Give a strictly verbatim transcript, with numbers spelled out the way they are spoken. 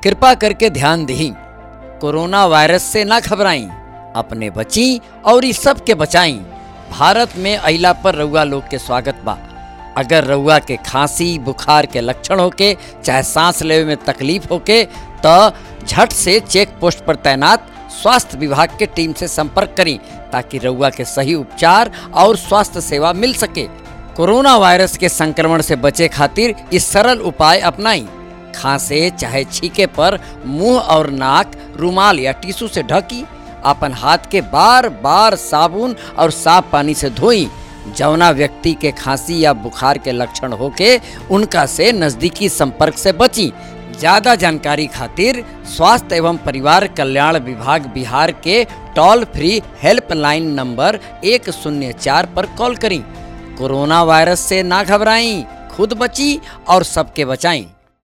कृपा करके ध्यान दही, कोरोना वायरस से ना घबराई, अपने बची और इस सब के बचाई। भारत में अइला पर रउआ लोग के स्वागत बा। अगर रउआ के खांसी बुखार के लक्षण होके चाहे सांस लेवे में तकलीफ होके तो झट से चेक पोस्ट पर तैनात स्वास्थ्य विभाग के टीम से संपर्क करें ताकि रउआ के सही उपचार और स्वास्थ्य सेवा मिल सके। कोरोना वायरस के संक्रमण से बचे खातिर इस सरल उपाय अपनाई। खांसे चाहे छींके पर मुंह और नाक रुमाल या टिश्यू से ढकी। अपन हाथ के बार बार साबुन और साफ पानी से धोई। जौना व्यक्ति के खांसी या बुखार के लक्षण होके उनका से नजदीकी संपर्क से बची। ज्यादा जानकारी खातिर स्वास्थ्य एवं परिवार कल्याण विभाग बिहार के टोल फ्री हेल्पलाइन नंबर एक शून्य चार पर कॉल करें। कोरोना वायरस से ना घबराएं, खुद बची और सबके बचाएं।